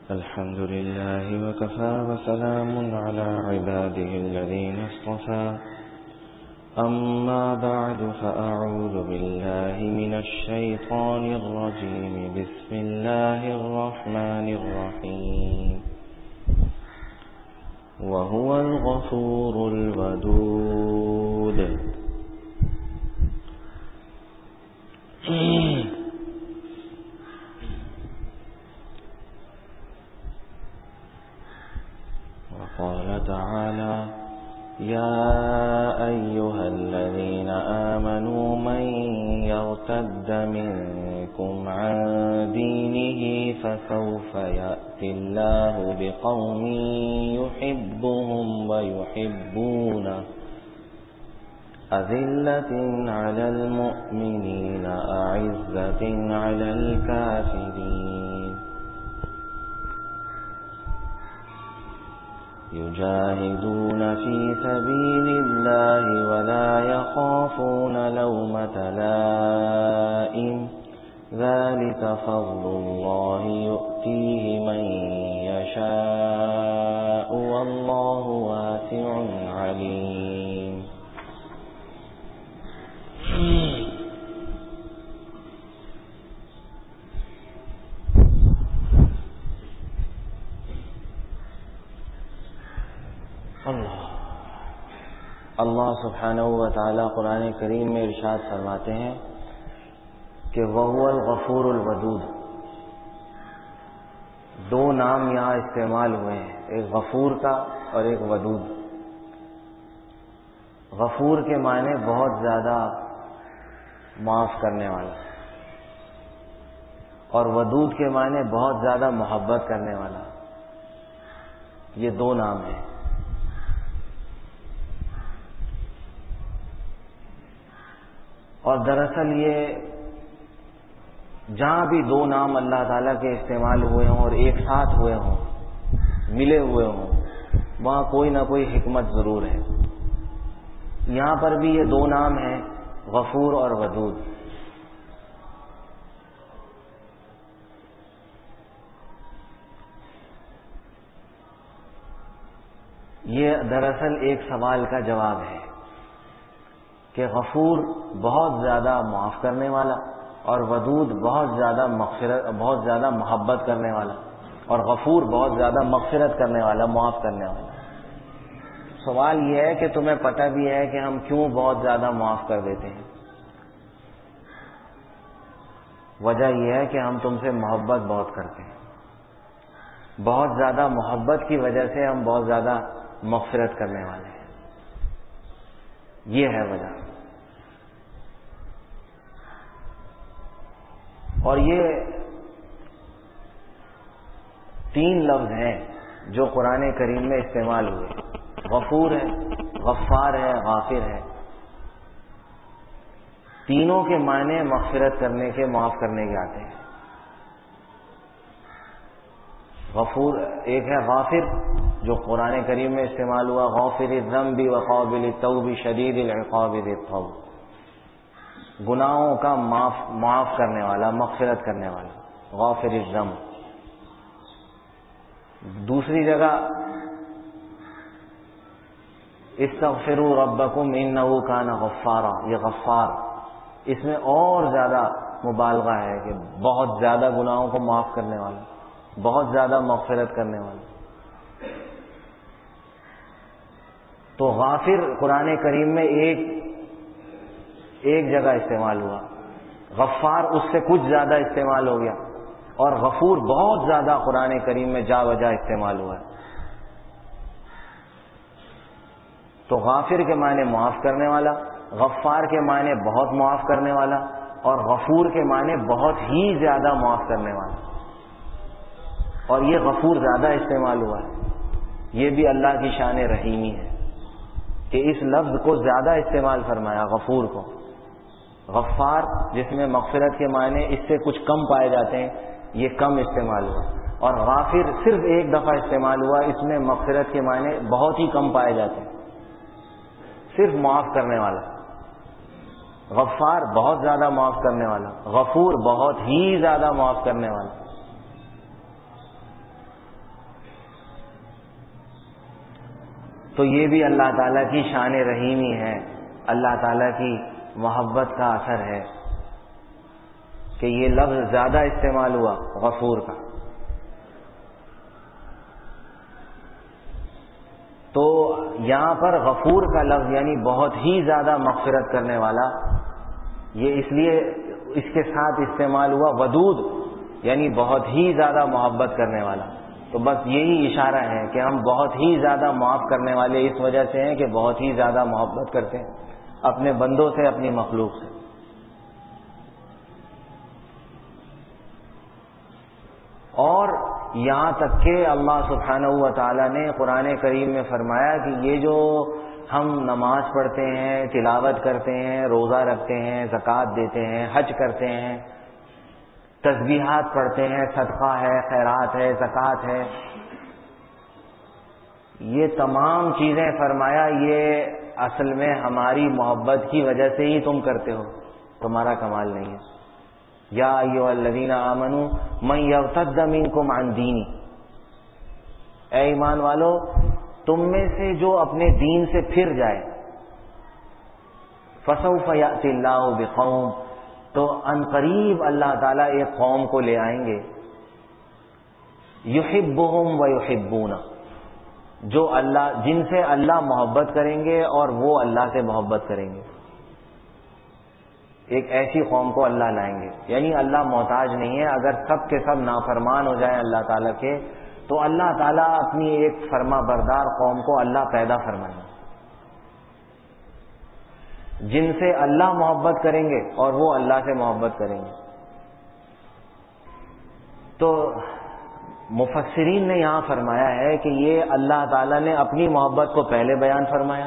الحمد لله وكفى وسلام على عباده الذين اصطفى أما بعد فأعوذ بالله من الشيطان الرجيم بسم الله الرحمن الرحيم وهو الغفور الودود وقال تعالى يا أيها الذين آمنوا من يرتد منكم عن دينه فسوف يأتي الله بقوم يحبهم ويحبونه أذلة على المؤمنين أعزة على الكافرين يجاهدون في سبيل الله ولا يخافون لومة لائم ذلك فضل الله يؤتيه من يشاء والله واسع عليم. اللہ سبحانہ و تعالی قرآن کریم میں ارشاد فرماتے ہیں کہ وَهُوَ الْغَفُورُ الْوَدُودُ. دو نام یہاں استعمال ہوئے ہیں، ایک غفور کا اور ایک ودود. غفور کے معنی بہت زیادہ معاف کرنے والا، اور ودود کے معنی بہت زیادہ محبت کرنے والا. یہ دو نام ہیں. اور دراصل یہ جہاں بھی دو نام اللہ تعالیٰ کے استعمال ہوئے ہوں اور ایک ساتھ ہوئے ہوں، ملے ہوئے ہوں، وہاں کوئی نہ کوئی حکمت ضرور ہے. یہاں پر بھی یہ دو نام ہیں، غفور اور ودود. یہ دراصل ایک سوال کا جواب ہے کہ غفور بہت زیادہ معاف کرنے والا اور ودود بہت زیادہ محبت کرنے والا، اور غفور بہت زیادہ مغفرت کرنے والا، معاف کرنے والا. سوال یہ ہے کہ تمہیں پتہ بھی ہے کہ ہم کیوں بہت زیادہ معاف کر دیتے ہیں؟ وجہ یہ ہے کہ ہم تم سے محبت بہت کرتے ہیں. بہت زیادہ محبت کی وجہ سے ہم بہت زیادہ مغفرت کرنے والے ہیں. یہ ہے وجہ. اور یہ تین لفظ ہیں جو قرآن کریم میں استعمال ہوئے. غفور ہے، غفار ہے، غافر ہے. تینوں کے معنی مغفرت کرنے کے، معاف کرنے کے آتے ہیں. غفور ایک ہے، غافر جو قرآن کریم میں استعمال ہوا، غافر الذنب وقابل التوب شدید العقاب ذی الطول. گناہوں کا معاف کرنے والا، مغفرت کرنے والا، غافر الذنب. دوسری جگہ استغفروا ربکم انہ کان غفارا، یہ غفار. اس میں اور زیادہ مبالغہ ہے کہ بہت زیادہ گناہوں کو معاف کرنے والا، بہت زیادہ مغفرت کرنے والا. تو غافر قرآن کریم میں ایک جگہ استعمال ہوا، غفار اس سے کچھ زیادہ استعمال ہو گیا، اور غفور بہت زیادہ قرآن کریم میں جا بجا استعمال ہوا ہے. تو غافر کے معنی معاف کرنے والا، غفار کے معنی بہت معاف کرنے والا، اور غفور کے معنی بہت ہی زیادہ معاف کرنے والا. اور یہ غفور زیادہ استعمال ہوا ہے. یہ بھی اللہ کی شان رحیمی ہے کہ اس لفظ کو زیادہ استعمال فرمایا، غفور کو. غفار جس میں مغفرت کے معنی اس سے کچھ کم پائے جاتے ہیں، یہ کم استعمال ہوا. اور غافر صرف ایک دفعہ استعمال ہوا، اس میں مغفرت کے معنی بہت ہی کم پائے جاتے ہیں، صرف معاف کرنے والا. غفار بہت زیادہ معاف کرنے والا، غفور بہت ہی زیادہ معاف کرنے والا. تو یہ بھی اللہ تعالیٰ کی شان رحیمی ہے، اللہ تعالیٰ کی محبت کا اثر ہے کہ یہ لفظ زیادہ استعمال ہوا غفور کا۔ تو یہاں پر غفور کا لفظ یعنی بہت ہی زیادہ مغفرت کرنے والا، یہ اس لیے اس کے ساتھ استعمال ہوا ودود یعنی بہت ہی زیادہ محبت کرنے والا۔ تو بس یہی اشارہ ہے کہ ہم بہت ہی زیادہ معاف کرنے والے اس وجہ سے ہیں کہ بہت ہی زیادہ محبت کرتے ہیں اپنے بندوں سے، اپنی مخلوق سے۔ اور یہاں تک کہ اللہ سبحانہ و تعالی نے قرآن کریم میں فرمایا کہ یہ جو ہم نماز پڑھتے ہیں، تلاوت کرتے ہیں، روزہ رکھتے ہیں، زکوٰۃ دیتے ہیں، حج کرتے ہیں، تسبیحات پڑھتے ہیں، صدقہ ہے، خیرات ہے، زکوٰۃ ہے، یہ تمام چیزیں فرمایا یہ اصل میں ہماری محبت کی وجہ سے ہی تم کرتے ہو، تمہارا کمال نہیں ہے۔ یا ایھا الذین آمنوا من یرتد منکم عن دینی، اے ایمان والو تم میں سے جو اپنے دین سے پھر جائے، فسوف یأتی اللہ بقوم، تو ان قریب اللہ تعالیٰ ایک قوم کو لے آئیں گے، یحبہم ویحبونہ، جو اللہ جن سے اللہ محبت کریں گے اور وہ اللہ سے محبت کریں گے۔ ایک ایسی قوم کو اللہ لائیں گے، یعنی اللہ محتاج نہیں ہے، اگر سب کے سب نافرمان ہو جائیں اللہ تعالیٰ کے تو اللہ تعالیٰ اپنی ایک فرما بردار قوم کو اللہ پیدا فرمائیں گے جن سے اللہ محبت کریں گے اور وہ اللہ سے محبت کریں گے۔ تو مفسرین نے یہاں فرمایا ہے کہ یہ اللہ تعالیٰ نے اپنی محبت کو پہلے بیان فرمایا،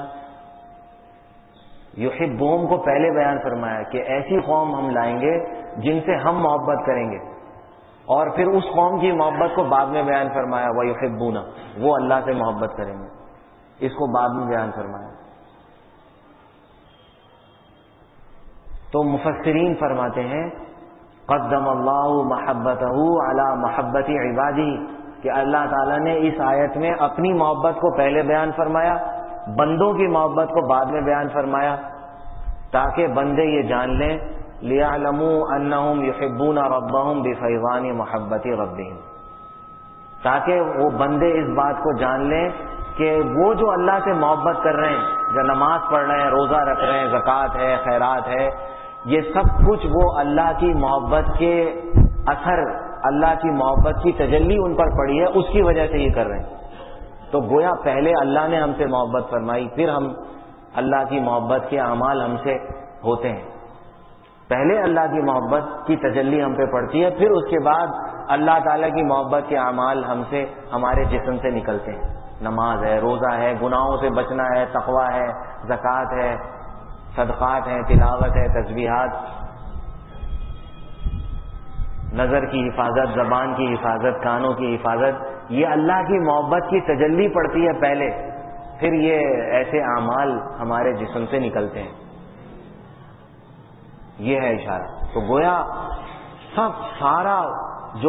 یحبہم کو پہلے بیان فرمایا کہ ایسی قوم ہم لائیں گے جن سے ہم محبت کریں گے، اور پھر اس قوم کی محبت کو بعد میں بیان فرمایا، ویحبونہ، وہ اللہ سے محبت کریں گے، اس کو بعد میں بیان فرمایا۔ تو مفسرین فرماتے ہیں قدم اللہ محبتہ علی محبت عبادہ، کہ اللہ تعالیٰ نے اس آیت میں اپنی محبت کو پہلے بیان فرمایا، بندوں کی محبت کو بعد میں بیان فرمایا، تاکہ بندے یہ جان لیں لِيَعْلَمُوا أَنَّهُمْ يُحِبُّونَ رَبَّهُمْ بِفَيْضَانِ مَحَبَّةِ رَبِّهِمْ، تاکہ وہ بندے اس بات کو جان لیں کہ وہ جو اللہ سے محبت کر رہے ہیں، جو نماز پڑھ رہے ہیں، روزہ رکھ رہے ہیں، زکوٰۃ ہے، خیرات ہے، یہ سب کچھ وہ اللہ کی محبت کے اثر، اللہ کی محبت کی تجلی ان پر پڑی ہے، اس کی وجہ سے یہ کر رہے ہیں۔ تو گویا پہلے اللہ نے ہم سے محبت فرمائی، پھر ہم اللہ کی محبت کے اعمال ہم سے ہوتے ہیں۔ پہلے اللہ کی محبت کی تجلی ہم پہ پڑتی ہے، پھر اس کے بعد اللہ تعالیٰ کی محبت کے اعمال ہم سے، ہمارے جسم سے نکلتے ہیں۔ نماز ہے، روزہ ہے، گناہوں سے بچنا ہے، تقویٰ ہے، زکوٰۃ ہے، صدقات ہیں، تلاوت ہے، تسبیحات، نظر کی حفاظت، زبان کی حفاظت، کانوں کی حفاظت، یہ اللہ کی محبت کی تجلی پڑتی ہے پہلے، پھر یہ ایسے اعمال ہمارے جسم سے نکلتے ہیں۔ یہ ہے اشارہ۔ تو گویا سارا جو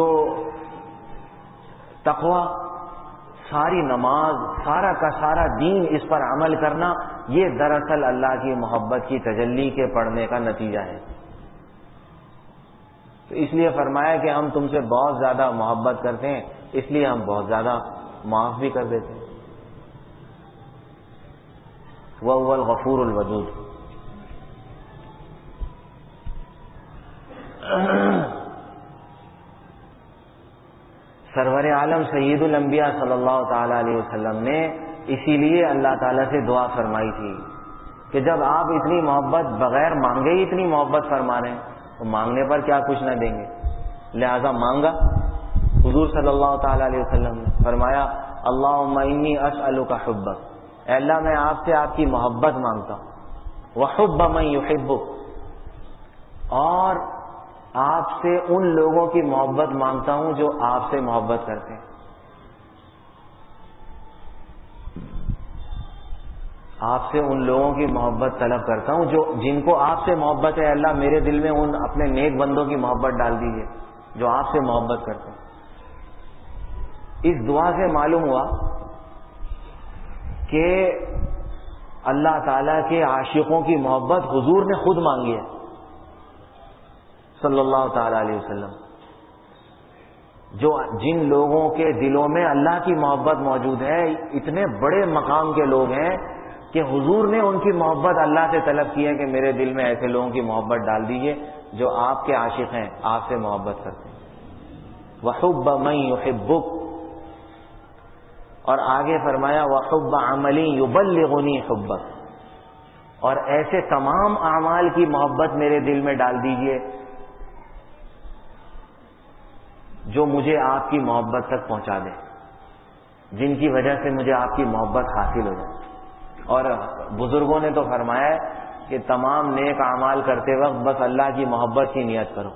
تقویٰ، ساری نماز، سارا کا سارا دین، اس پر عمل کرنا، یہ دراصل اللہ کی محبت کی تجلی کے پڑنے کا نتیجہ ہے۔ تو اس لیے فرمایا کہ ہم تم سے بہت زیادہ محبت کرتے ہیں، اس لیے ہم بہت زیادہ معاف بھی کر دیتے ہیں۔ وَهُوَ الْغَفُورُ الْوَدُودُ۔ سرور عالم سید الانبیاء صلی اللہ تعالی علیہ وسلم نے اسی لیے اللہ تعالیٰ سے دعا فرمائی تھی کہ جب آپ اتنی محبت بغیر مانگے ہی اتنی محبت فرما رہے ہیں تو مانگنے پر کیا کچھ نہ دیں گے، لہذا مانگا۔ حضور صلی اللہ تعالی علیہ وسلم نے فرمایا اللہم انی اسألک حبک، اے اللہ میں آپ سے آپ کی محبت مانگتا ہوں، وحب من یحبک، اور آپ سے ان لوگوں کی محبت مانگتا ہوں جو آپ سے محبت کرتے ہیں۔ آپ سے ان لوگوں کی محبت طلب کرتا ہوں جن کو آپ سے محبت ہے، اللہ میرے دل میں ان اپنے نیک بندوں کی محبت ڈال دیجیے جو آپ سے محبت کرتے ہیں۔ اس دعا سے معلوم ہوا کہ کہ اللہ تعالیٰ کے عاشقوں کی محبت حضور نے خود مانگی ہے صلی اللہ تعالی علیہ وسلم. جن لوگوں کے دلوں میں اللہ کی محبت موجود ہے، اتنے بڑے مقام کے لوگ ہیں کہ حضور نے ان کی محبت اللہ سے طلب کی ہے کہ میرے دل میں ایسے لوگوں کی محبت ڈال دیجئے جو آپ کے عاشق ہیں، آپ سے محبت کرتے ہیں. وَحُبَّ مَن يُحِبُّكَ، اور آگے فرمایا وَحُبَّ عَمَلٍ يُبَلِّغُنِي حُبَّكَ، اور ایسے تمام اعمال کی محبت میرے دل میں ڈال دیجئے جو مجھے آپ کی محبت تک پہنچا دے، جن کی وجہ سے مجھے آپ کی محبت حاصل ہو جائے. اور بزرگوں نے تو فرمایا ہے کہ تمام نیک اعمال کرتے وقت بس اللہ کی محبت کی نیت کرو.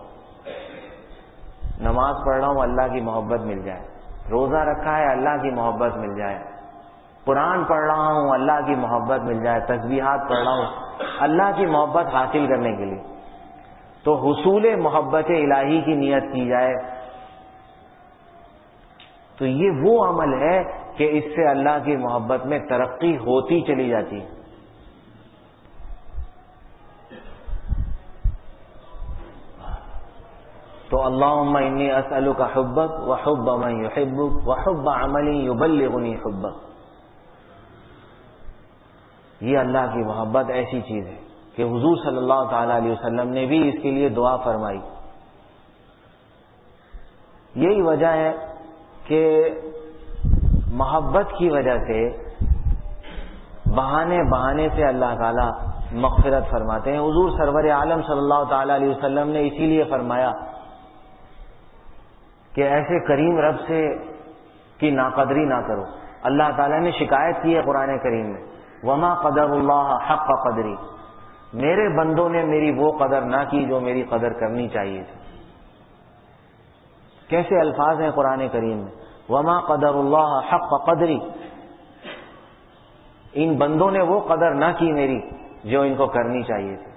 نماز پڑھ رہا ہوں اللہ کی محبت مل جائے، روزہ رکھا ہے اللہ کی محبت مل جائے، قرآن پڑھ رہا ہوں اللہ کی محبت مل جائے، تسبیحات پڑھ رہا ہوں اللہ کی محبت حاصل کرنے کے لیے. تو حصول محبت الہی کی نیت کی جائے تو یہ وہ عمل ہے کہ اس سے اللہ کی محبت میں ترقی ہوتی چلی جاتی ہے. تو اللہم انی اسألک حبک وحب من یحبک وحب عمل یبلغنی حبک. یہ اللہ کی محبت ایسی چیز ہے کہ حضور صلی اللہ تعالی علیہ وسلم نے بھی اس کے لیے دعا فرمائی. یہی وجہ ہے کہ محبت کی وجہ سے بہانے سے اللہ تعالی مغفرت فرماتے ہیں. حضور سرور عالم صلی اللہ تعالی علیہ وسلم نے اسی لیے فرمایا کہ ایسے کریم رب سے کی ناقدری نہ کرو. اللہ تعالیٰ نے شکایت کی ہے قرآن کریم میں وما قدر اللہ حق قدری، میرے بندوں نے میری وہ قدر نہ کی جو میری قدر کرنی چاہیے تھی. کیسے الفاظ ہیں قرآن کریم میں، وما قدر اللہ حق قدری، ان بندوں نے وہ قدر نہ کی میری جو ان کو کرنی چاہیے تھی.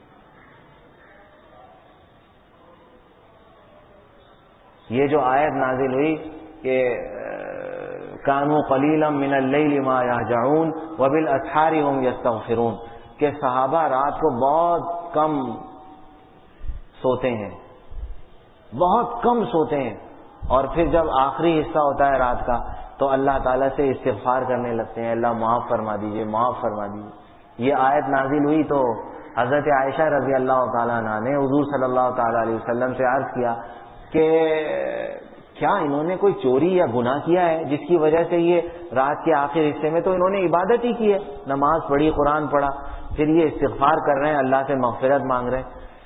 یہ جو آیت نازل ہوئی کہ کانوا قلیلا من اللیل ما یہجعون وبالاسحار هم یستغفرون، کہ صحابہ رات کو بہت کم سوتے ہیں، بہت کم سوتے ہیں، اور پھر جب آخری حصہ ہوتا ہے رات کا تو اللہ تعالیٰ سے استغفار کرنے لگتے ہیں، اللہ معاف فرما دیجئے، معاف فرما دیجئے. یہ آیت نازل ہوئی تو حضرت عائشہ رضی اللہ تعالیٰ عنہ نے حضور صلی اللہ تعالیٰ علیہ وسلم سے عرض کیا کہ کیا انہوں نے کوئی چوری یا گناہ کیا ہے جس کی وجہ سے یہ رات کے آخر حصے میں تو انہوں نے عبادت ہی کی ہے، نماز پڑھی، قرآن پڑھا، پھر یہ استغفار کر رہے ہیں، اللہ سے مغفرت مانگ رہے ہیں.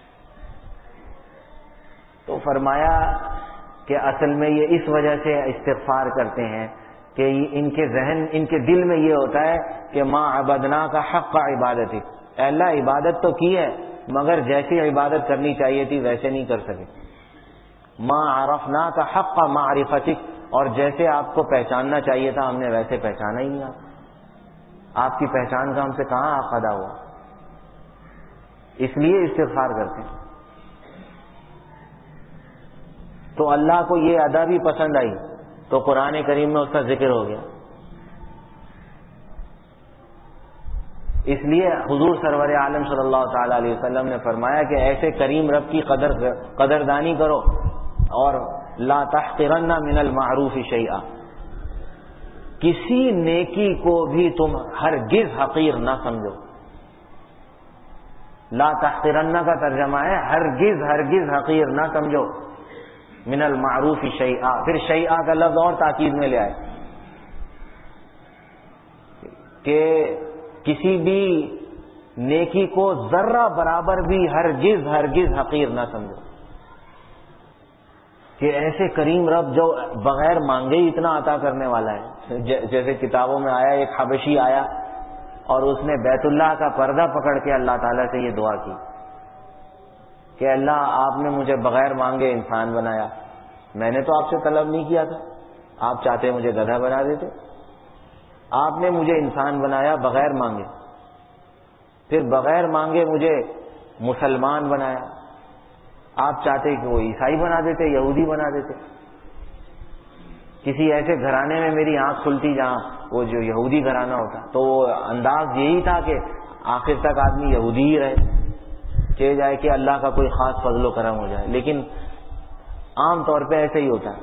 تو فرمایا کہ اصل میں یہ اس وجہ سے استغفار کرتے ہیں کہ ان کے ذہن، ان کے دل میں یہ ہوتا ہے کہ ما عبدنا کا حق کا عبادت ہی، اللہ عبادت تو کی ہے مگر جیسی عبادت کرنی چاہیے تھی ویسے نہیں کر سکے. ما عرفنا کا حق کا معرفتک، اور جیسے آپ کو پہچاننا چاہیے تھا ہم نے ویسے پہچانا ہی نہیں. آپ کی پہچان کا ہم سے کہاں حق ادا ہوا، اس لیے استغفار کرتے ہیں. تو اللہ کو یہ ادا بھی پسند آئی تو قرآن کریم میں اس کا ذکر ہو گیا. اس لیے حضور سرور عالم صلی اللہ تعالی علیہ وسلم نے فرمایا کہ ایسے کریم رب کی قدردانی کرو، اور لا تحقرن من المعروف شیئا، کسی نیکی کو بھی تم ہرگز حقیر نہ سمجھو. لا تحقرن کا ترجمہ ہے ہرگز حقیر نہ سمجھو، من المعروف شیئا، پھر شیئا کا لفظ اور تاکید میں لے آئے کہ کسی بھی نیکی کو ذرہ برابر بھی ہرگز حقیر نہ سمجھو. کہ ایسے کریم رب جو بغیر مانگے ہی اتنا عطا کرنے والا ہے. جیسے کتابوں میں آیا ایک حبشی آیا اور اس نے بیت اللہ کا پردہ پکڑ کے اللہ تعالیٰ سے یہ دعا کی کہ اللہ آپ نے مجھے بغیر مانگے انسان بنایا، میں نے تو آپ سے طلب نہیں کیا تھا، آپ چاہتے مجھے گدھا بنا دیتے، آپ نے مجھے انسان بنایا بغیر مانگے، پھر بغیر مانگے مجھے مسلمان بنایا، آپ چاہتے کہ وہ عیسائی بنا دیتے، یہودی بنا دیتے. کسی ایسے گھرانے میں میری آنکھ کھلتی جہاں وہ جو یہودی گھرانہ ہوتا، تو وہ انداز یہی تھا کہ آخر تک آدمی یہودی ہی رہے، چاہے جائے کہ اللہ کا کوئی خاص فضل و کرم ہو جائے، لیکن عام طور پہ ایسے ہی ہوتا ہے۔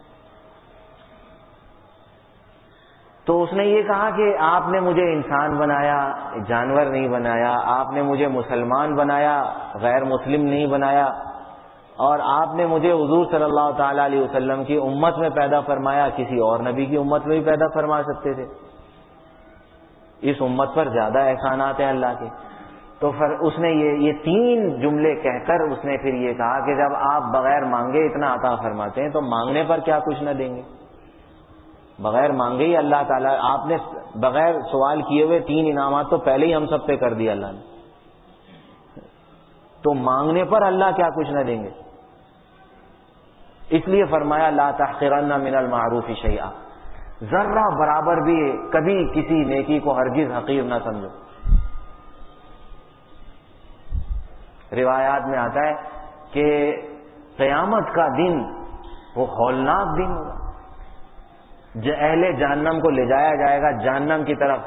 تو اس نے یہ کہا کہ آپ نے مجھے انسان بنایا، جانور نہیں بنایا، آپ نے مجھے مسلمان بنایا، غیر مسلم نہیں بنایا، اور آپ نے مجھے حضور صلی اللہ تعالی علیہ وسلم کی امت میں پیدا فرمایا، کسی اور نبی کی امت میں بھی پیدا فرما سکتے تھے، اس امت پر زیادہ احسانات ہیں اللہ کے۔ تو پھر اس نے یہ تین جملے کہہ کر اس نے پھر یہ کہا کہ جب آپ بغیر مانگے اتنا عطا فرماتے ہیں تو مانگنے پر کیا کچھ نہ دیں گے؟ بغیر مانگے ہی اللہ تعالیٰ، آپ نے بغیر سوال کیے ہوئے 3 انعامات تو پہلے ہی ہم سب پہ کر دیا اللہ نے، تو مانگنے پر اللہ کیا کچھ نہ دیں گے؟ اس لیے فرمایا لا تحقرن من المعروف شیئا، ذرہ برابر بھی کبھی کسی نیکی کو ہرگز حقیر نہ سمجھو۔ روایات میں آتا ہے کہ قیامت کا دن وہ ہولناک دن ہوگا، اہل جہنم کو لے جایا جائے گا جہنم کی طرف،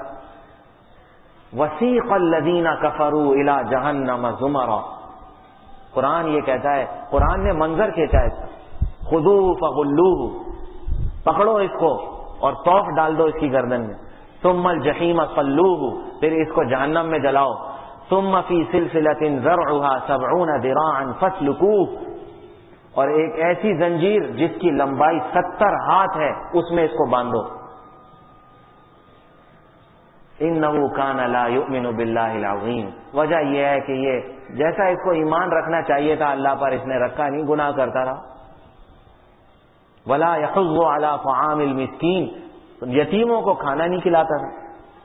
وسیق الذین کفروا الی جہنم زمرا، قرآن یہ کہتا ہے، قرآن نے منظر کھینچا ہے، خذوہ فغلوہ، پکڑو اس کو اور توف ڈال دو اس کی گردن میں، ثم الجحیم صلوہ، پھر اس کو جہنم میں جلاؤ، ثم فی سلسلۃ ذرعها 70 ذراعا فاسلکوہ، اور ایک ایسی زنجیر جس کی لمبائی 70 ہاتھ ہے اس میں اس کو باندھو، انہ کان لا یؤمن باللہ العظیم، وجہ یہ ہے کہ یہ جیسا اس کو ایمان رکھنا چاہیے تھا اللہ پر اس نے رکھا نہیں، گناہ کرتا رہا۔ ولا یحض علی طعام المسکین، یتیموں کو کھانا نہیں کھلاتا تھا۔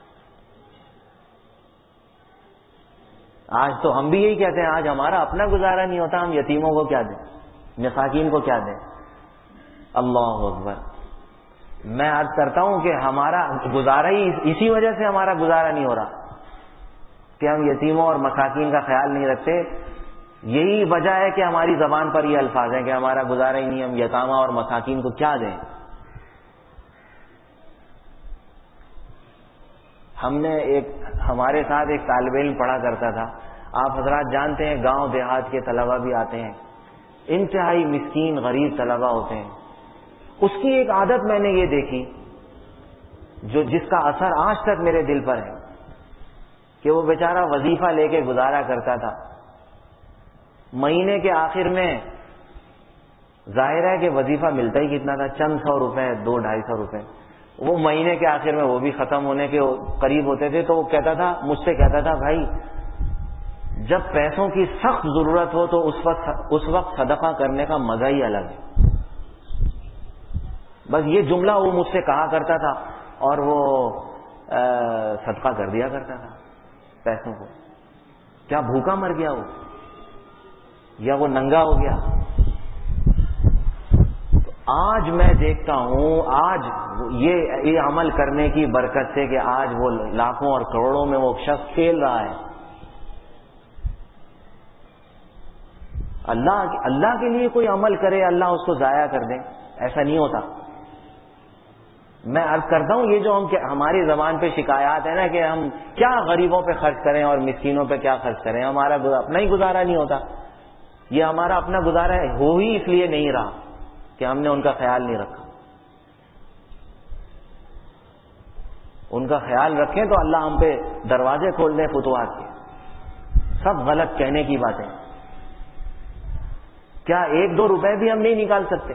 آج تو ہم بھی یہی کہتے ہیں، آج ہمارا اپنا گزارا نہیں ہوتا، ہم یتیموں کو کیا دیں، مساکین کو کیا دیں؟ اللہ اکبر۔ میں عرض کرتا ہوں کہ ہمارا گزارا ہی اسی وجہ سے ہمارا گزارا نہیں ہو رہا کہ ہم یتیموں اور مساکین کا خیال نہیں رکھتے، یہی وجہ ہے کہ ہماری زبان پر یہ الفاظ ہیں کہ ہمارا گزارا ہی نہیں، ہم یتامہ اور مساکین کو کیا دیں۔ ہم نے ہمارے ساتھ ایک طالب علم پڑھا کرتا تھا، آپ حضرات جانتے ہیں گاؤں دیہات کے طلبہ بھی آتے ہیں، انتہائی مسکین غریب طلبہ ہوتے ہیں، اس کی ایک عادت میں نے یہ دیکھی جس کا اثر آج تک میرے دل پر ہے، کہ وہ بیچارہ وظیفہ لے کے گزارا کرتا تھا، مہینے کے آخر میں ظاہر ہے کہ وظیفہ ملتا ہی کتنا تھا، چند 100 روپے، 200-250 روپے، وہ مہینے کے آخر میں وہ بھی ختم ہونے کے قریب ہوتے تھے، تو وہ کہتا تھا، مجھ سے کہتا تھا، بھائی جب پیسوں کی سخت ضرورت ہو تو اس وقت صدقہ کرنے کا مزہ ہی الگ ہے۔ بس یہ جملہ وہ مجھ سے کہا کرتا تھا اور وہ صدقہ کر دیا کرتا تھا پیسوں کو۔ کیا بھوکا مر گیا وہ، یا وہ ننگا ہو گیا؟ آج میں دیکھتا ہوں، آج یہ عمل کرنے کی برکت سے کہ آج وہ لاکھوں اور کروڑوں میں وہ شخص کھیل رہا ہے۔ اللہ کے لیے کوئی عمل کرے، اللہ اس کو ضائع کر دے، ایسا نہیں ہوتا۔ میں عرض کرتا ہوں، یہ جو ہماری زبان پہ شکایات ہے نا کہ ہم کیا غریبوں پہ خرچ کریں اور مسکینوں پہ کیا خرچ کریں، ہمارا اپنا ہی گزارا نہیں ہوتا، یہ ہمارا اپنا گزارا ہو ہی اس لیے نہیں رہا کہ ہم نے ان کا خیال نہیں رکھا۔ ان کا خیال رکھیں تو اللہ ہم پہ دروازے کھول دیں فتوحات کے۔ سب غلط کہنے کی باتیں، کیا 1-2 روپے بھی ہم نہیں نکال سکتے؟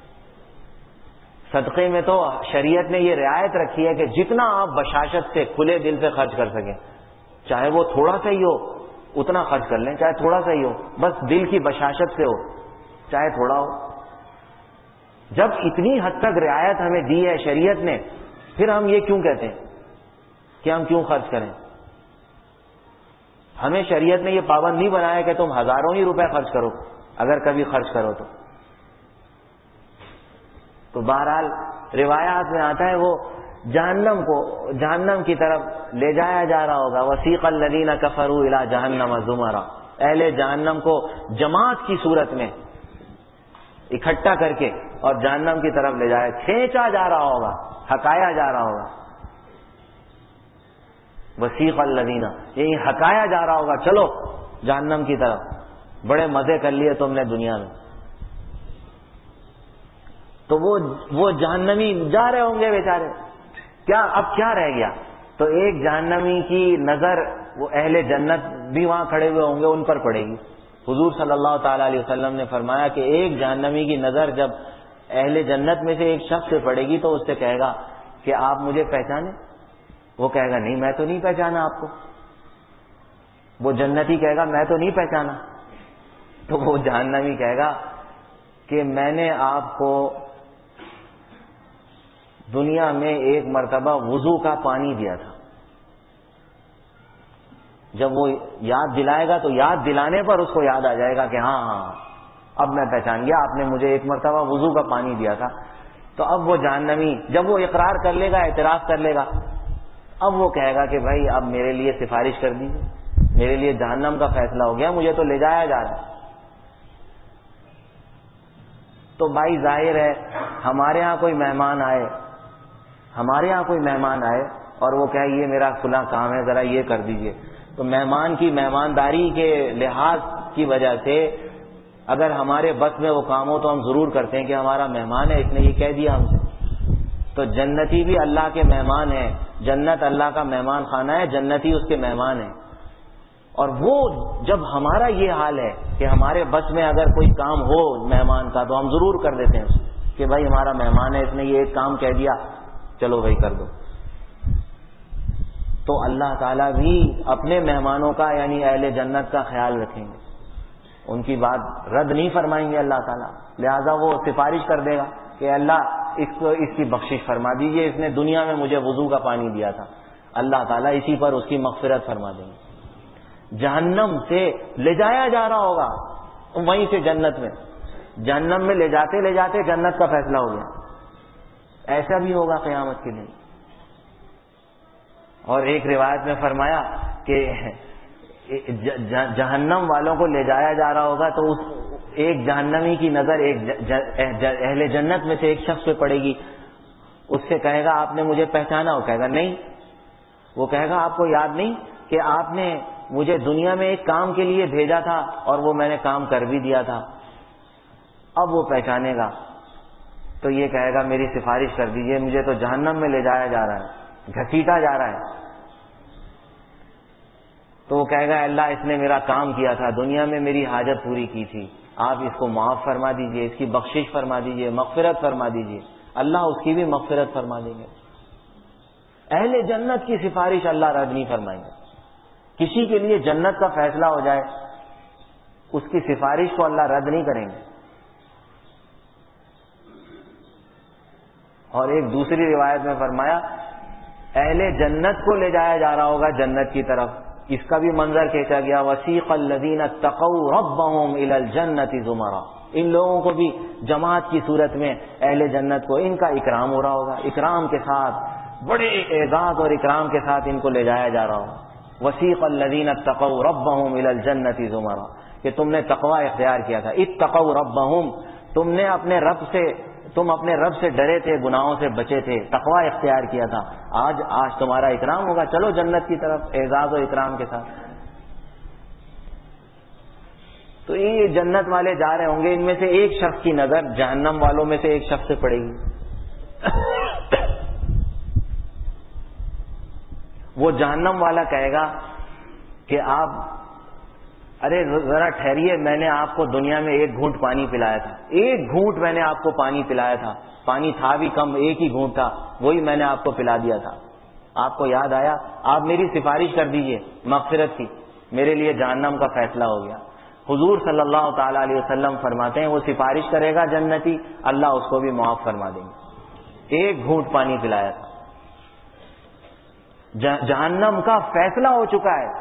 صدقے میں تو شریعت نے یہ رعایت رکھی ہے کہ جتنا آپ بشاشت سے کھلے دل سے خرچ کر سکیں، چاہے وہ تھوڑا سا ہی ہو اتنا خرچ کر لیں، چاہے تھوڑا سا ہی ہو، بس دل کی بشاشت سے ہو، چاہے تھوڑا ہو۔ جب اتنی حد تک رعایت ہمیں دی ہے شریعت نے، پھر ہم یہ کیوں کہتے ہیں کہ ہم کیوں خرچ کریں؟ ہمیں شریعت نے یہ پابند نہیں بنایا کہ تم ہزاروں ہی روپے خرچ کرو اگر کبھی خرچ کرو تو بہرحال روایات میں آتا ہے وہ جہنم کی طرف لے جایا جا رہا ہوگا۔ وسیق الذین کفروا الی جہنم زمرا، اہل جہنم کو جماعت کی صورت میں اکٹھا کر کے اور جہنم کی طرف لے جائے، کھینچا جا رہا ہوگا، ہکایا جا رہا ہوگا. وسیق الذین، یہی ہکایا جا رہا ہوگا، چلو جہنم کی طرف، بڑے مزے کر لیے تم نے دنیا میں. تو وہ جہنمی جا رہے ہوں گے بیچارے، اب کیا رہ گیا؟ تو ایک جہنمی کی نظر وہ اہل جنت بھی وہاں کھڑے ہوئے ہوں گے ان پر پڑے گی. حضور صلی اللہ تعالی علیہ وسلم نے فرمایا کہ ایک جہنمی کی نظر جب اہل جنت میں سے ایک شخص سے پڑے گی تو اس سے کہے گا کہ آپ مجھے پہچانے؟ وہ کہے گا نہیں، میں تو نہیں پہچانا آپ کو. وہ جنتی کہے گا میں تو نہیں پہچانا. تو وہ جہنمی کہے گا کہ میں نے آپ کو دنیا میں ایک مرتبہ وضو کا پانی دیا تھا. جب وہ یاد دلائے گا تو یاد دلانے پر اس کو یاد آ جائے گا کہ ہاں اب میں پہچان گیا، آپ نے مجھے ایک مرتبہ وضو کا پانی دیا تھا. تو اب وہ جہنمی جب وہ اقرار کر لے گا، اعتراف کر لے گا، اب وہ کہے گا کہ بھائی اب میرے لیے سفارش کر دیجیے، میرے لیے جہنم کا فیصلہ ہو گیا، مجھے تو لے جایا جا رہا ہے. تو بھائی ظاہر ہے ہمارے ہاں کوئی مہمان آئے اور وہ کہے یہ میرا فلاں کام ہے، ذرا یہ کر دیجئے، تو مہمان کی مہمانداری کے لحاظ کی وجہ سے اگر ہمارے بس میں وہ کام ہو تو ہم ضرور کرتے ہیں کہ ہمارا مہمان ہے، اس نے یہ کہہ دیا ہم سے. تو جنتی بھی اللہ کے مہمان ہیں، جنت اللہ کا مہمان خانہ ہے، جنتی اس کے مہمان ہیں. اور وہ جب ہمارا یہ حال ہے کہ ہمارے بس میں اگر کوئی کام ہو مہمان کا تو ہم ضرور کر دیتے ہیں کہ بھائی ہمارا مہمان ہے، اس نے یہ ایک کام کہہ دیا، چلو بھائی کر دو. تو اللہ تعالیٰ بھی اپنے مہمانوں کا یعنی اہل جنت کا خیال رکھیں گے، ان کی بات رد نہیں فرمائیں گے اللہ تعالیٰ. لہذا وہ سفارش کر دے گا کہ اللہ اس کی بخشش فرما دیجئے، اس نے دنیا میں مجھے وضو کا پانی دیا تھا. اللہ تعالیٰ اسی پر اس کی مغفرت فرما دیں گے. جہنم سے لے جایا جا رہا ہوگا، وہیں سے جنت میں، جہنم میں لے جاتے جنت کا فیصلہ ہو گیا. ایسا بھی ہوگا قیامت کے دن. اور ایک روایت میں فرمایا کہ جہنم والوں کو لے جایا جا رہا ہوگا تو اس ایک جہنمی کی نظر ایک اہل جنت میں سے ایک شخص پہ پڑے گی. اس سے کہے گا آپ نے مجھے پہچانا؟ وہ کہے گا نہیں. وہ کہے گا آپ کو یاد نہیں کہ آپ نے مجھے دنیا میں ایک کام کے لیے بھیجا تھا اور وہ میں نے کام کر بھی دیا تھا. اب وہ پہچانے گا تو یہ کہے گا میری سفارش کر دیجئے، مجھے تو جہنم میں لے جایا جا رہا ہے، گھسیٹا جا رہا ہے. تو وہ کہے گا اللہ اس نے میرا کام کیا تھا، دنیا میں میری حاجت پوری کی تھی، آپ اس کو معاف فرما دیجئے، اس کی بخشش فرما دیجئے، مغفرت فرما دیجئے. اللہ اس کی بھی مغفرت فرما دیں گے. اہل جنت کی سفارش اللہ رد نہیں فرمائیں گے. کسی کے لیے جنت کا فیصلہ ہو جائے اس کی سفارش کو اللہ رد نہیں کریں گے. اور ایک دوسری روایت میں فرمایا اہل جنت کو لے جایا جا رہا ہوگا جنت کی طرف. اس کا بھی منظر کھینچا گیا وسیق الذین اتقوا ربهم الى الجنۃ زمرا. ان لوگوں کو بھی جماعت کی صورت میں اہل جنت کو ان کا اکرام ہو رہا ہوگا، اکرام کے ساتھ، بڑے اعزاز اور اکرام کے ساتھ ان کو لے جایا جا رہا ہوگا. وسیق الذین اتقوا ربهم الى الجنۃ زمرا، کہ تم نے تقوی اختیار کیا تھا. اتقوا ربهم، تم اپنے رب سے ڈرے تھے، گناہوں سے بچے تھے، تقوی اختیار کیا تھا. آج تمہارا اکرام ہوگا، چلو جنت کی طرف اعزاز و اکرام کے ساتھ. تو یہ جنت والے جا رہے ہوں گے، ان میں سے ایک شخص کی نظر جہنم والوں میں سے ایک شخص سے پڑے گی. وہ جہنم والا کہے گا کہ آپ ارے ذرا ٹھہریے، میں نے آپ کو دنیا میں ایک گھونٹ پانی پلایا تھا، ایک گھونٹ میں نے آپ کو پانی پلایا تھا، پانی تھا بھی کم، ایک ہی گھونٹ تھا، وہی میں نے آپ کو پلا دیا تھا. آپ کو یاد آیا، آپ میری سفارش کر دیجئے مغفرت کی، میرے لیے جہنم کا فیصلہ ہو گیا. حضور صلی اللہ تعالی علیہ وسلم فرماتے ہیں وہ سفارش کرے گا جنتی، اللہ اس کو بھی معاف فرما دیں گے. ایک گھونٹ پانی پلایا تھا، جہنم کا فیصلہ ہو چکا ہے.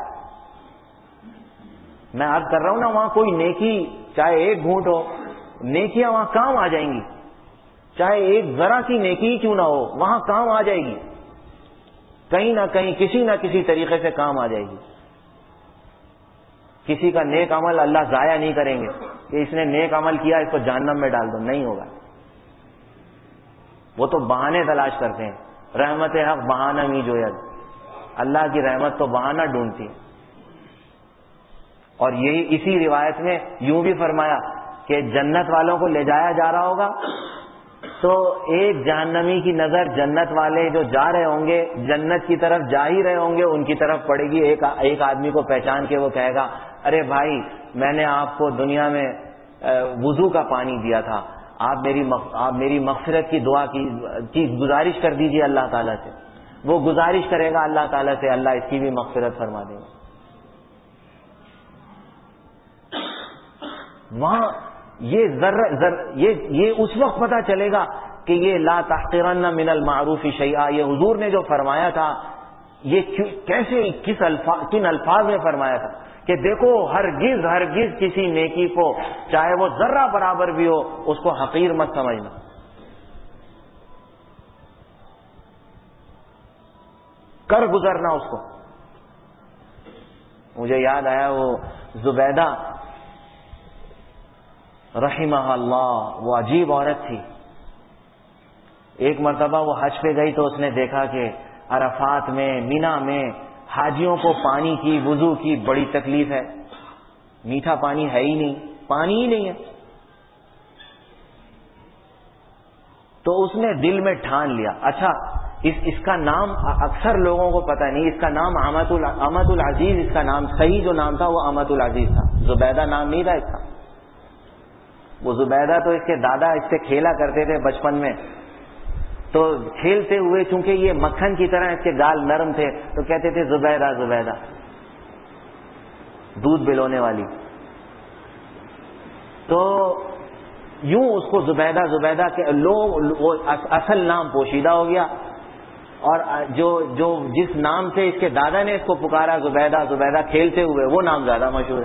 میں عرض کر رہا ہوں نا، وہاں کوئی نیکی چاہے ایک گھونٹ ہو، نیکیاں وہاں کام آ جائیں گی، چاہے ایک ذرا سی نیکی کیوں نہ ہو وہاں کام آ جائے گی، کہیں نہ کہیں کسی نہ کسی طریقے سے کام آ جائے گی. کسی کا نیک عمل اللہ ضائع نہیں کریں گے کہ اس نے نیک عمل کیا اس کو جہنم میں ڈال دو، نہیں ہوگا. وہ تو بہانے تلاش کرتے ہیں. رحمت حق بہانہ می جوید، اللہ کی رحمت تو بہانہ ڈھونڈتی ہے. اور یہی اسی روایت میں یوں بھی فرمایا کہ جنت والوں کو لے جایا جا رہا ہوگا تو ایک جہنمی کی نظر جنت والے جو جا رہے ہوں گے جنت کی طرف جا ہی رہے ہوں گے ان کی طرف پڑے گی. ایک آدمی کو پہچان کے وہ کہے گا ارے بھائی میں نے آپ کو دنیا میں وضو کا پانی دیا تھا، آپ میری مغفرت کی دعا کی گزارش کر دیجئے اللہ تعالیٰ سے. وہ گزارش کرے گا اللہ تعالیٰ سے، اللہ اس کی بھی مغفرت فرما دے گا. وہاں یہ اس وقت پتہ چلے گا کہ یہ لا تحقرن من المعروف شیئا، یہ حضور نے جو فرمایا تھا یہ کیسے کن الفاظ میں فرمایا تھا کہ دیکھو ہرگز کسی نیکی کو چاہے وہ ذرہ برابر بھی ہو اس کو حقیر مت سمجھنا. کر گزرنا اس کو. مجھے یاد آیا وہ زبیدہ رحمہ اللہ، وہ عجیب عورت تھی. ایک مرتبہ وہ حج پہ گئی تو اس نے دیکھا کہ عرفات میں مینا میں حاجیوں کو پانی کی وضو کی بڑی تکلیف ہے. میٹھا پانی ہے ہی نہیں، پانی ہی نہیں ہے. تو اس نے دل میں ٹھان لیا. اچھا اس کا نام اکثر لوگوں کو پتہ نہیں، اس کا نام امۃ العزیز، اس کا نام صحیح جو نام تھا وہ امۃ العزیز تھا، زبیدہ نام نہیں تھا اس کا. وہ زبیدہ تو اس کے دادا اس سے کھیلا کرتے تھے بچپن میں، تو کھیلتے ہوئے چونکہ یہ مکھن کی طرح اس کے گال نرم تھے تو کہتے تھے زبیدہ زبیدہ، دودھ بلونے والی. تو یوں اس کو زبیدہ زبیدہ کے وہ اصل نام پوشیدہ ہو گیا، اور جو جس نام سے اس کے دادا نے اس کو پکارا زبیدہ زبیدہ کھیلتے ہوئے، وہ نام زیادہ مشہور ہے.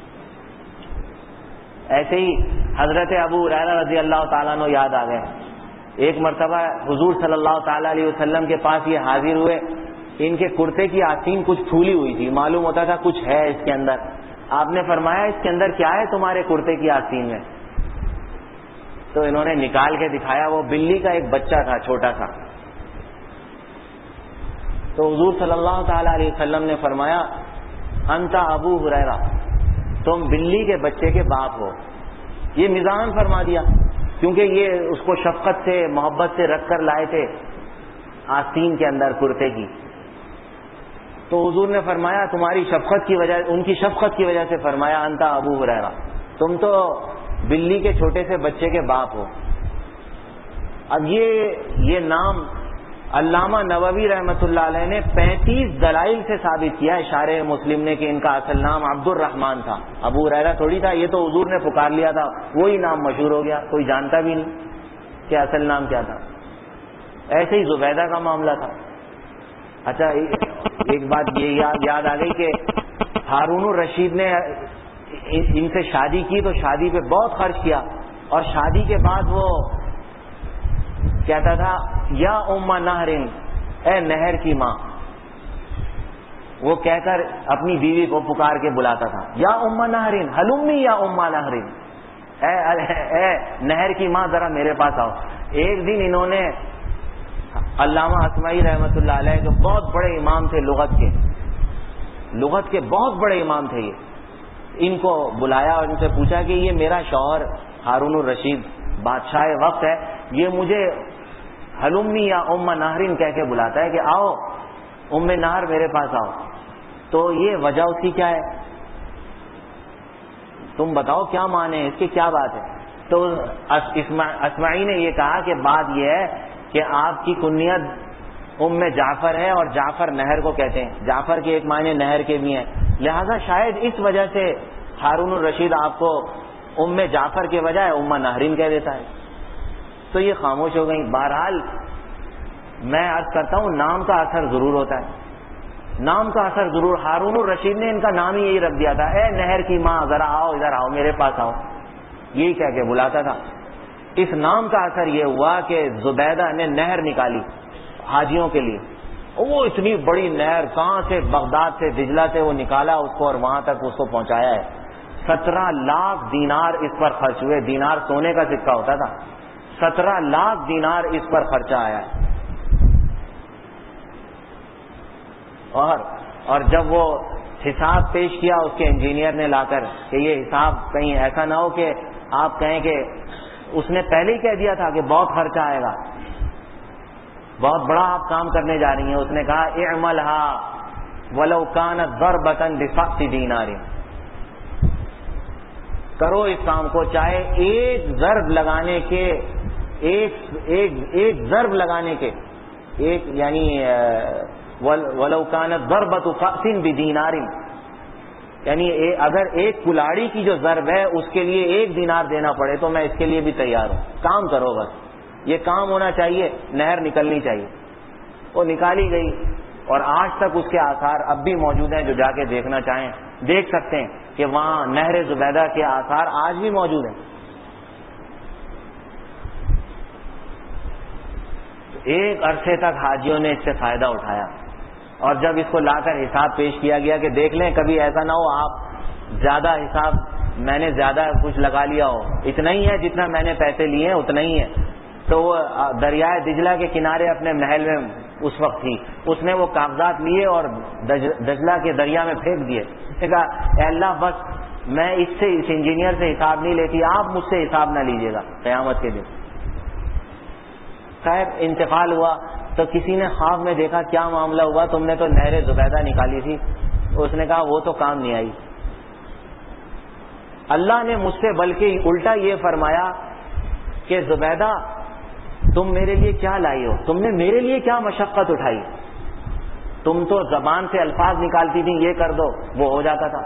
ایسے ہی حضرت ابو ہریرہ رضی اللہ تعالیٰ عنہ یاد آ گئے. ایک مرتبہ حضور صلی اللہ تعالیٰ علیہ وسلم کے پاس یہ حاضر ہوئے. ان کے کرتے کی آستین کچھ پھولی ہوئی تھی، معلوم ہوتا تھا کچھ ہے اس کے اندر. آپ نے فرمایا اس کے اندر کیا ہے تمہارے کرتے کی آستین میں؟ تو انہوں نے نکال کے دکھایا، وہ بلی کا ایک بچہ تھا چھوٹا سا. تو حضور صلی اللہ تعالیٰ علیہ وسلم نے فرمایا انت ابو ہریرہ، تم بلی کے بچے کے باپ ہو. یہ مزاحاً فرما دیا کیونکہ یہ اس کو شفقت سے محبت سے رکھ کر لائے تھے آستین کے اندر کرتے کی. تو حضور نے فرمایا تمہاری شفقت کی وجہ، ان کی شفقت کی وجہ سے فرمایا انت ابو ہریرہ، تم تو بلی کے چھوٹے سے بچے کے باپ ہو. اب یہ نام علامہ نووی رحمۃ اللہ علیہ نے 35 دلائل سے ثابت کیا ہے شارح مسلم نے کہ ان کا اصل نام عبد الرحمن تھا، ابو ہریرہ تھوڑی تھا. یہ تو حضور نے پکار لیا تھا، وہی نام مشہور ہو گیا، کوئی جانتا بھی نہیں کہ اصل نام کیا تھا. ایسے ہی زبیدہ کا معاملہ تھا. اچھا ایک بات یہ یاد آ گئی کہ ہارون الرشید نے ان سے شادی کی تو شادی پہ بہت خرچ کیا، اور شادی کے بعد وہ کہتا تھا یا ام نہرن، اے نہر کی ماں. وہ کہہ کر اپنی بیوی کو پکار کے بلاتا تھا یا ام نہرن ہلمی یا ام نہرن، اے نہر کی ماں ذرا میرے پاس آؤ. ایک دن انہوں نے علامہ اسمعی رحمۃ اللہ علیہ جو بہت بڑے امام تھے لغت کے بہت بڑے امام تھے، ان کو بلایا اور ان سے پوچھا کہ یہ میرا شوہر ہارون الرشید بادشاہ وقت ہے، یہ مجھے حلمی یا ام نہرین کہہ کے بلاتا ہے کہ آؤ ام نہر میرے پاس آؤ. تو یہ وجہ اس کی کیا ہے؟ تم بتاؤ کیا معنی ہے اس کی، کیا بات ہے؟ تو اسمعی نے یہ کہا کہ بات یہ ہے کہ آپ کی کنیت ام جعفر ہے اور جعفر نہر کو کہتے ہیں، جعفر کے ایک معنی نہر کے بھی ہیں، لہذا شاید اس وجہ سے ہارون الرشید آپ کو ام جعفر کے بجائے ام نہرین کہہ دیتا ہے. تو یہ خاموش ہو گئی. بہرحال میں عرض کرتا ہوں نام کا اثر ضرور ہوتا ہے، نام کا اثر ضرور. ہارون الرشید نے ان کا نام ہی یہی رکھ دیا تھا، اے نہر کی ماں ذرا آؤ ادھر آؤ میرے پاس آؤ، یہی کہہ کے بلاتا تھا. اس نام کا اثر یہ ہوا کہ زبیدہ نے نہر نکالی حاجیوں کے لیے. وہ اتنی بڑی نہر کہاں سے، بغداد سے، دجلہ سے وہ نکالا اس کو اور وہاں تک اس کو پہنچایا ہے. 17 لاکھ دینار اس پر خرچ ہوئے. دینار سونے کا سکہ ہوتا تھا. 17 لاکھ دینار اس پر خرچہ آیا ہے. اور جب وہ حساب پیش کیا اس کے انجینئر نے لا کر کہ یہ حساب کہیں ایسا نہ ہو کہ آپ کہیں کہ اس نے پہلے ہی کہہ دیا تھا کہ بہت خرچہ آئے گا، بہت بڑا آپ کام کرنے جا رہی ہیں. اس نے کہا اعملها ولو كانت ضربة بفقد دینار، کرو اس کام کو چاہے ایک ضرب لگانے کے، ایک ضرب لگانے کے، ایک یعنی ولو كانت ضربة فأس بدینار، یعنی اگر ایک کلاڑی کی جو ضرب ہے اس کے لیے 1 دینار دینا پڑے تو میں اس کے لیے بھی تیار ہوں. کام کرو، بس یہ کام ہونا چاہیے، نہر نکلنی چاہیے. وہ نکالی گئی اور آج تک اس کے آثار اب بھی موجود ہیں. جو جا کے دیکھنا چاہیں دیکھ سکتے ہیں کہ وہاں نہر زبیدہ کے آثار آج بھی موجود ہیں. ایک عرصے تک حاجیوں نے اس سے فائدہ اٹھایا، اور جب اس کو لا کر حساب پیش کیا گیا کہ دیکھ لیں کبھی ایسا نہ ہو آپ زیادہ حساب، میں نے زیادہ کچھ لگا لیا ہو، اتنا ہی ہے جتنا میں نے پیسے لیے ہیں اتنا ہی ہے. تو وہ دریائے دجلہ کے کنارے اپنے محل میں اس وقت تھی، اس نے وہ کاغذات لیے اور دجلہ کے دریا میں پھینک دیے. کہا اے اللہ بس میں اس انجینئر سے حساب نہیں لیتی، آپ مجھ سے حساب نہ لیجیے گا قیامت کے دن. خیر انتقال ہوا تو کسی نے خواب میں دیکھا کیا معاملہ ہوا، تم نے تو نہر زبیدہ نکالی تھی. اس نے کہا وہ تو کام نہیں آئی. اللہ نے مجھ سے بلکہ الٹا یہ فرمایا کہ زبیدہ تم میرے لیے کیا لائی ہو، تم نے میرے لیے کیا مشقت اٹھائی. تم تو زبان سے الفاظ نکالتی تھی یہ کر دو وہ ہو جاتا تھا.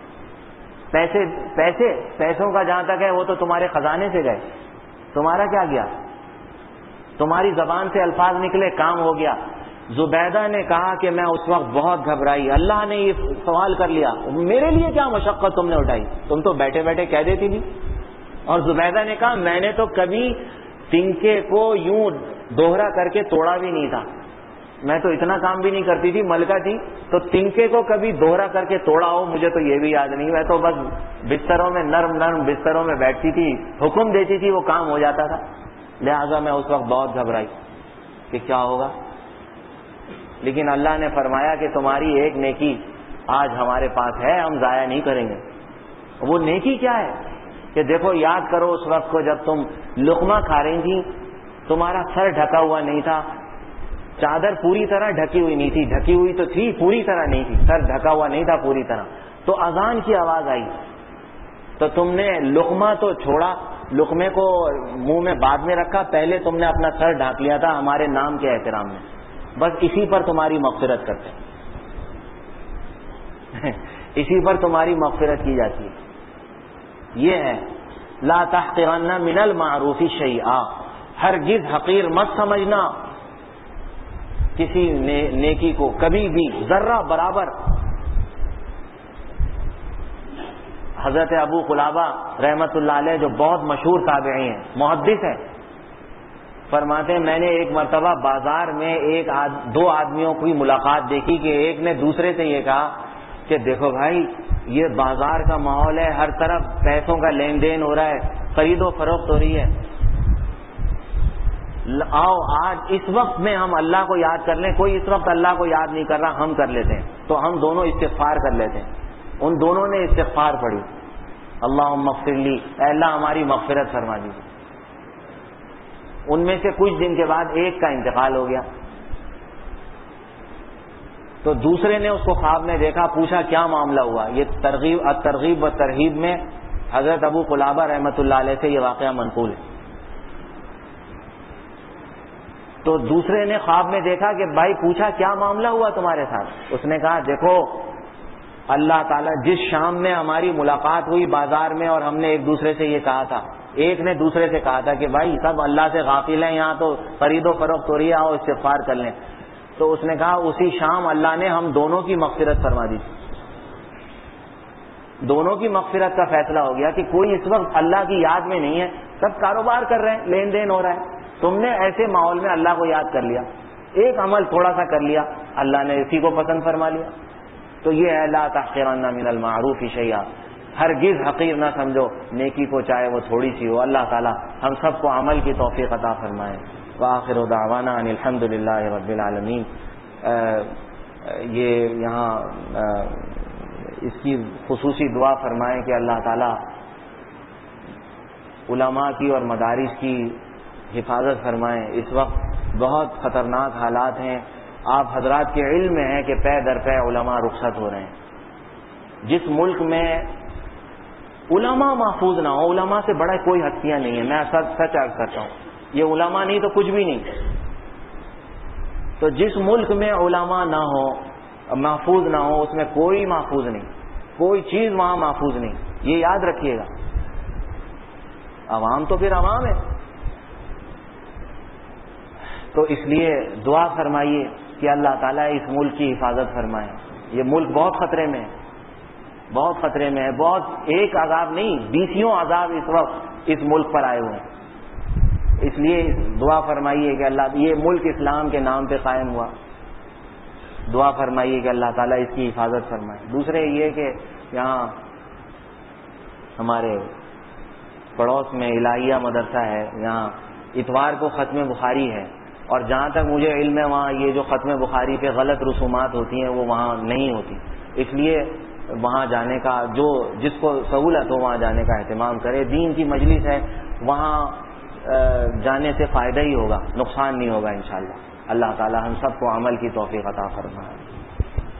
پیسوں کا جہاں تک ہے وہ تو تمہارے خزانے سے گئے، تمہارا کیا گیا؟ تمہاری زبان سے الفاظ نکلے کام ہو گیا. زبیدہ نے کہا کہ میں اس وقت بہت گھبرائی. اللہ نے یہ سوال کر لیا میرے لیے کیا مشقت تم نے اٹھائی، تم تو بیٹھے بیٹھے کہہ دیتی تھی. اور زبیدہ نے کہا میں نے تو کبھی تنکے کو یوں دوہرا کر کے توڑا بھی نہیں تھا، میں تو اتنا کام بھی نہیں کرتی تھی، ملکہ تھی تو تنکے کو کبھی دوہرا کر کے توڑا ہو مجھے تو یہ بھی یاد نہیں. میں تو بس بستروں میں نرم بستروں میں بیٹھتی تھی، حکم دیتی تھی وہ کام ہو جاتا تھا. لہذا میں اس وقت بہت گھبرائی کہ کیا ہوگا. لیکن اللہ نے فرمایا کہ تمہاری ایک نیکی آج ہمارے پاس ہے، ہم ضائع نہیں کریں گے. وہ نیکی کیا ہے کہ دیکھو یاد کرو اس وقت کو جب تم لقمہ کھا رہی تھی، تمہارا سر ڈھکا ہوا نہیں تھا، چادر پوری طرح ڈھکی ہوئی نہیں تھی، ڈھکی ہوئی تو تھی پوری طرح نہیں تھی، سر ڈھکا ہوا نہیں تھا پوری طرح. تو اذان کی آواز آئی تو تم نے لقمہ تو چھوڑا، لقمے کو منہ میں بعد میں رکھا، پہلے تم نے اپنا سر ڈھانپ لیا تھا ہمارے نام کے احترام میں. بس اسی پر تمہاری مغفرت کرتے ہیں اسی پر تمہاری مغفرت کی جاتی ہے. یہ ہے لا تحقرن من المعروف شیئا، ہرگز حقیر مت سمجھنا کسی نیکی کو کبھی بھی ذرہ برابر. حضرت ابو قلابہ رحمت اللہ علیہ جو بہت مشہور تابعی ہیں، محدث ہیں، فرماتے ہیں میں نے ایک مرتبہ بازار میں دو آدمیوں کی ملاقات دیکھی کہ ایک نے دوسرے سے یہ کہا کہ دیکھو بھائی یہ بازار کا ماحول ہے، ہر طرف پیسوں کا لین دین ہو رہا ہے، خرید و فروخت ہو رہی ہے، آؤ آج اس وقت میں ہم اللہ کو یاد کر لیں. کوئی اس وقت اللہ کو یاد نہیں کر رہا، ہم کر لیتے ہیں. تو ہم دونوں استغفار کر لیتے ہیں. ان دونوں نے استغفار پڑھی، اللہم اغفر لی، اے اللہ ہماری مغفرت فرما دیجیے. ان میں سے کچھ دن کے بعد ایک کا انتقال ہو گیا. تو دوسرے نے اس کو خواب میں دیکھا، پوچھا کیا معاملہ ہوا. یہ ترغیب و ترہیب میں حضرت ابو قلابہ رحمۃ اللہ علیہ سے یہ واقعہ منقول ہے. تو دوسرے نے خواب میں دیکھا کہ بھائی پوچھا کیا معاملہ ہوا تمہارے ساتھ. اس نے کہا دیکھو اللہ تعالیٰ جس شام میں ہماری ملاقات ہوئی بازار میں اور ہم نے ایک دوسرے سے یہ کہا تھا، ایک نے دوسرے سے کہا تھا کہ بھائی سب اللہ سے غافل ہیں، یہاں تو خرید و فروخت ہو رہی ہے، آؤ استغفار کر لیں. تو اس نے کہا اسی شام اللہ نے ہم دونوں کی مغفرت فرما دی. دونوں کی مغفرت کا فیصلہ ہو گیا کہ کوئی اس وقت اللہ کی یاد میں نہیں ہے، سب کاروبار کر رہے ہیں، لین دین ہو رہا ہے. تم نے ایسے ماحول میں اللہ کو یاد کر لیا، ایک عمل تھوڑا سا کر لیا اللہ نے اسی کو پسند فرما لیا. تو یہ ہے لا تحقرن من المعروف شیئا، ہرگز حقیر نہ سمجھو نیکی کو چاہے وہ تھوڑی سی ہو. اللہ تعالی ہم سب کو عمل کی توفیق عطا فرمائے. وآخر دعوانا ان الحمد للہ رب العالمین. یہ یہاں اس کی خصوصی دعا فرمائیں کہ اللہ تعالی علماء کی اور مدارس کی حفاظت فرمائیں. اس وقت بہت خطرناک حالات ہیں. آپ حضرات کے علم میں ہے کہ پے در پے علماء رخصت ہو رہے ہیں. جس ملک میں علماء محفوظ نہ ہو، علماء سے بڑا کوئی ہستیاں نہیں ہے، میں سچ عرض کرتا ہوں، یہ علماء نہیں تو کچھ بھی نہیں. تو جس ملک میں علماء نہ ہو، محفوظ نہ ہو، اس میں کوئی محفوظ نہیں، کوئی چیز وہاں محفوظ نہیں. یہ یاد رکھیے گا. عوام تو پھر عوام ہے. تو اس لیے دعا فرمائیے کہ اللہ تعالیٰ اس ملک کی حفاظت فرمائے. یہ ملک بہت خطرے میں ہے، بہت خطرے میں ہے. بہت ایک عذاب نہیں، 20 عذاب اس وقت اس ملک پر آئے ہوئے ہیں. اس لیے دعا فرمائیے کہ اللہ، یہ ملک اسلام کے نام پہ قائم ہوا، دعا فرمائیے کہ اللہ تعالیٰ اس کی حفاظت فرمائے. دوسرے یہ کہ یہاں ہمارے پڑوس میں الہیہ مدرسہ ہے، یہاں اتوار کو ختم بخاری ہے، اور جہاں تک مجھے علم ہے وہاں یہ جو ختم بخاری پہ غلط رسومات ہوتی ہیں وہ وہاں نہیں ہوتی. اس لیے وہاں جانے کا، جو جس کو سہولت ہو وہاں جانے کا اہتمام کرے. دین کی مجلس ہے، وہاں جانے سے فائدہ ہی ہوگا، نقصان نہیں ہوگا انشاءاللہ. اللہ تعالی ہم سب کو عمل کی توفیق عطا فرمائے.